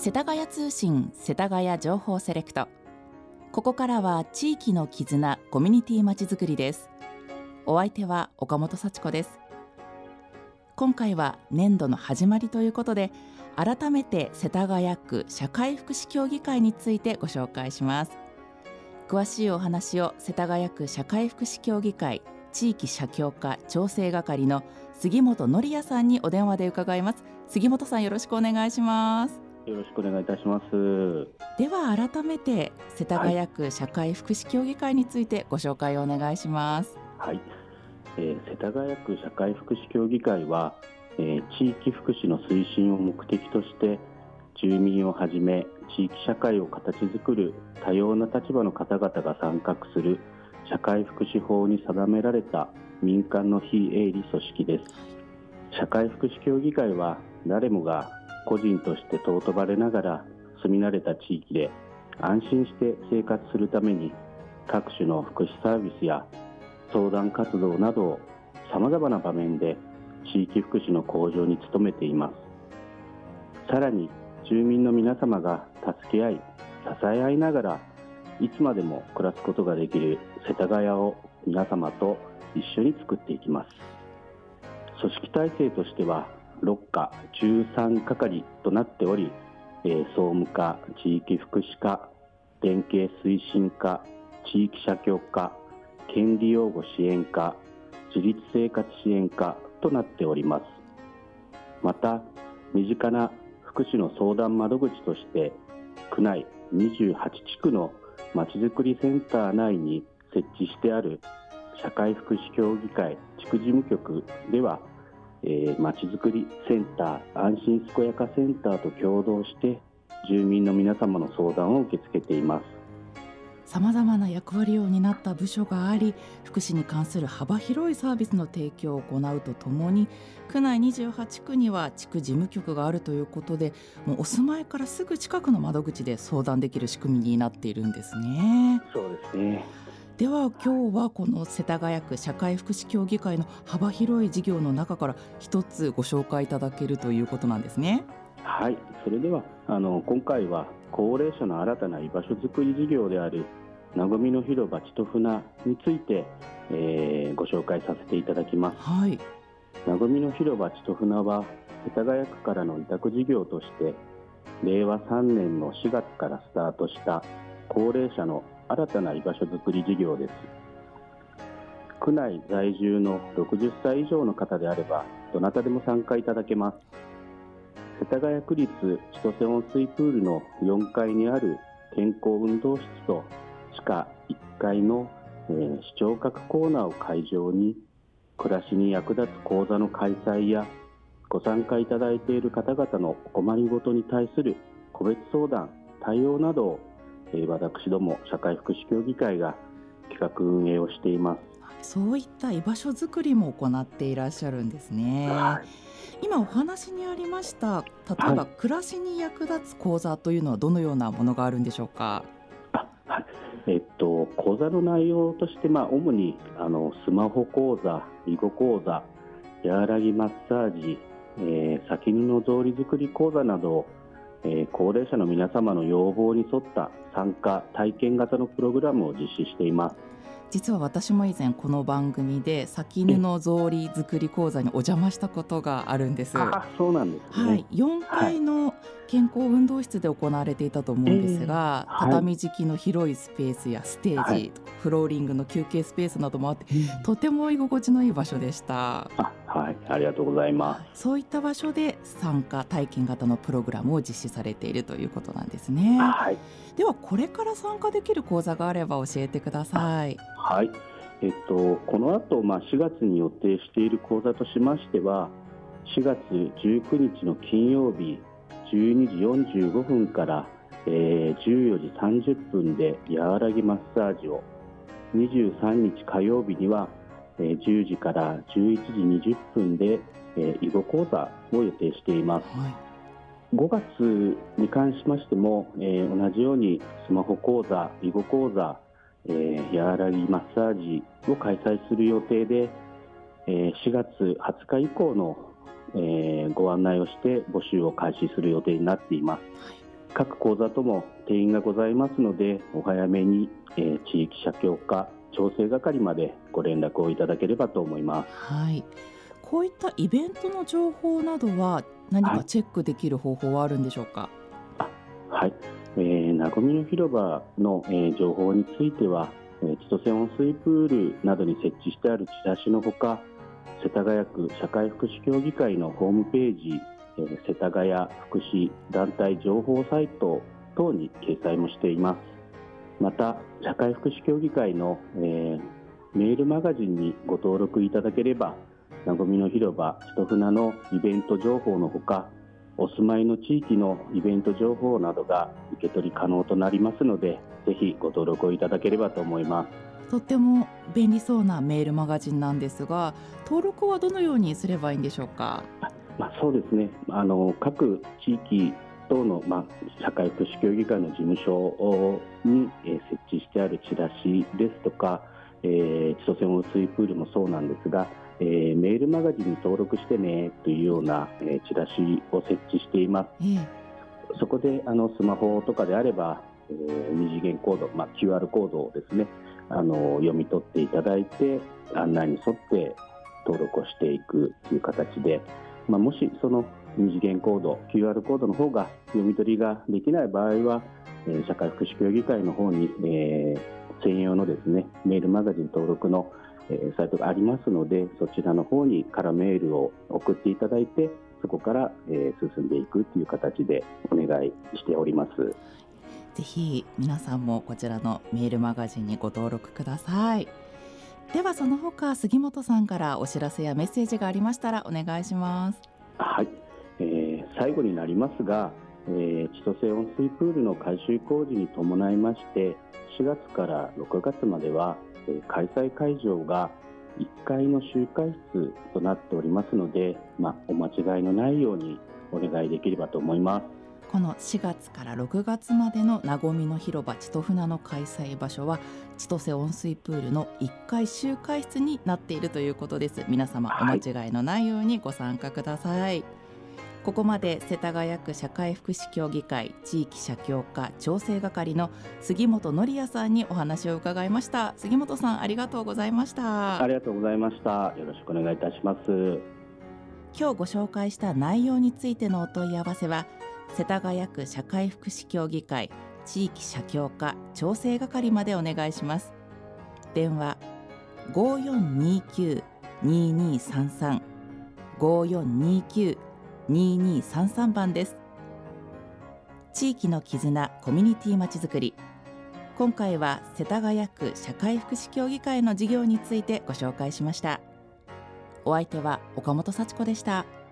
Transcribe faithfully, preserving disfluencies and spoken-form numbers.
世田谷通信世田谷情報セレクト。ここからは地域の絆コミュニティまちづくりです。お相手は岡本幸子です。今回は年度の始まりということで、改めて世田谷区社会福祉協議会についてご紹介します。詳しいお話を世田谷区社会福祉協議会地域社協課調整係の杉本則也さんにお電話で伺います。杉本さん、よろしくお願いします。 よろしくお願いいたします。 では改めて世田谷区社会福祉協議会についてご紹介をお願いします。 はい、えー、世田谷区社会福祉協議会は、えー、地域福祉の推進を目的として住民をはじめ地域社会を形作る多様な立場の方々が参画する社会福祉法に定められた民間の非営利組織です。社会福祉協議会は誰もが個人として尊ばれながら住み慣れた地域で安心して生活するために各種の福祉サービスや相談活動などをさまざまな場面で地域福祉の向上に努めています。さらに住民の皆様が助け合い支え合いながらいつまでも暮らすことができる世田谷を皆様と一緒に作っていきます。組織体制としてはろっ課じゅうさん係となっており、えー、総務課、地域福祉課、連携推進課、地域社協課、権利擁護支援課、自立生活支援課となっております。また身近な福祉の相談窓口として区内にじゅうはち地区のまちづくりセンター内に設置してある社会福祉協議会地区事務局ではえー、まちづくりセンター、安心健やかセンターと共同して住民の皆様の相談を受け付けています。 さまざまな役割を担った部署があり、福祉に関する幅広いサービスの提供を行うとともに、区内にじゅうはち区には地区事務局があるということで、もうお住まいからすぐ近くの窓口で相談できる仕組みになっているんですね。 そうですね。 では今日はこの世田谷区社会福祉協議会の幅広い事業の中から一つご紹介いただけるということなんですね。 はい、それではあの今回は高齢者の新たな居場所づくり事業であるなごみの広場ちとふなについて、えー、ご紹介させていただきます。 はい、 なごみの広場ちとふなは世田谷区からの委託事業としてれいわさんねんのしがつからスタートした高齢者の新たな居場所づくり事業です。区内在住のろくじゅっさい以上の方であればどなたでも参加いただけます。世田谷区立千歳温水プールのよんかいにある健康運動室と地下いっかいの、えー、視聴覚コーナーを会場に暮らしに役立つ講座の開催やご参加いただいている方々のお困りごとに対する個別相談、対応などを私ども社会福祉協議会が企画運営をしています。 そういった居場所づくりも行っていらっしゃるんですね。はい、今お話にありました例えば、はい、暮らしに役立つ講座というのはどのようなものがあるんでしょうか。 あ、はい、えっと、講座の内容として、まあ、主にあのスマホ講座、囲碁講座、和らぎマッサージ、えー、先布草履作り講座などをえー、高齢者の皆様の要望に沿った参加体験型のプログラムを実施しています。 実は私も以前この番組で先布草履作り講座にお邪魔したことがあるんです。 あ、そうなんですね。 はい、よんかいの健康運動室で行われていたと思うんですが、えーはい、畳敷きの広いスペースやステージ、はい、フローリングの休憩スペースなどもあって、うん、とても居心地のいい場所でした。 あ、はい、ありがとうございます。 そういった場所で参加体験型のプログラムを実施されているということなんですね。 はい、 ではこれから参加できる講座があれば教えてください。 はい、えっと、この後、まあ、しがつに予定している講座としましてはしがつじゅうくにちの金曜日じゅうにじよんじゅうごふんから、えー、じゅうよじさんじゅっぷんで和らぎマッサージを、にじゅうさんにち火曜日には、えー、じゅうじからじゅういちじにじゅっぷんで、えー、囲碁講座を予定しています。はい、ごがつに関しましても、えー、同じようにスマホ講座、囲碁講座、えー、和らぎマッサージを開催する予定で、えー、しがつはつか以降の、えー、ご案内をして募集を開始する予定になっています。 各講座とも定員がございますので、お早めに、えー、地域社協課調整係までご連絡をいただければと思います。 はい、こういったイベントの情報などは何かチェックできる方法はあるんでしょうか？ はい、はいえー、なごみの広場の、えー、情報については、えー、千歳温水プールなどに設置してあるチラシのほか、世田谷区社会福祉協議会のホームページ、えー、世田谷福祉団体情報サイト等に掲載もしています。また、社会福祉協議会の、えー、メールマガジンにご登録いただければ、なごみの広場千と船のイベント情報のほか、お住まいの地域のイベント情報などが受け取り可能となりますので、ぜひご登録をいただければと思います。 とっても便利そうなメールマガジンなんですが、登録はどのようにすればいいんでしょうか？ まあ、そうですね、あの各地域等の、まあ、社会福祉協議会の事務所に、えー、設置してあるチラシですとか、えー、千歳温水プールもそうなんですが、えー、メールマガジンに登録してねというような、えー、チラシを設置しています。えー、そこであのスマホとかであれば、えー、二次元コード、まあ、キューアール コードをですね、あの読み取っていただいて、案内に沿って登録をしていくという形で、まあ、もしその二次元コード キューアール コードの方が読み取りができない場合は、えー、社会福祉協議会の方に、えー、専用のですねメールマガジン登録の、えー、サイトがありますので、そちらの方にからメールを送っていただいて、そこから、えー、進んでいくという形でお願いしております。 ぜひ皆さんもこちらのメールマガジンにご登録ください。ではその他、杉本さんからお知らせやメッセージがありましたらお願いします。 はい、えー、最後になりますが、えー、千歳温水プールの改修工事に伴いまして、しがつからろくがつまでは、えー、開催会場がいっかいの集会室となっておりますので、まあ、お間違いのないようにお願いできればと思います。 このしがつからろくがつまでのなごみの広場千と船の開催場所は千歳温水プールのいっかい集会室になっているということです。皆様お間違いのないようにご参加ください。はい、ここまで世田谷区社会福祉協議会地域社協課調整係の杉本則也さんにお話を伺いました。杉本さん、ありがとうございました。 ありがとうございました。よろしくお願いいたします。 今日ご紹介した内容についてのお問い合わせは、世田谷区社会福祉協議会地域社協課調整係までお願いします。電話 ごーよんにーきゅう にーにーさんさん ごーよんにーきゅう にーにーさんさん 番です。地域の絆コミュニティまちづくり、今回は世田谷区社会福祉協議会の事業についてご紹介しました。お相手は岡本幸子でした。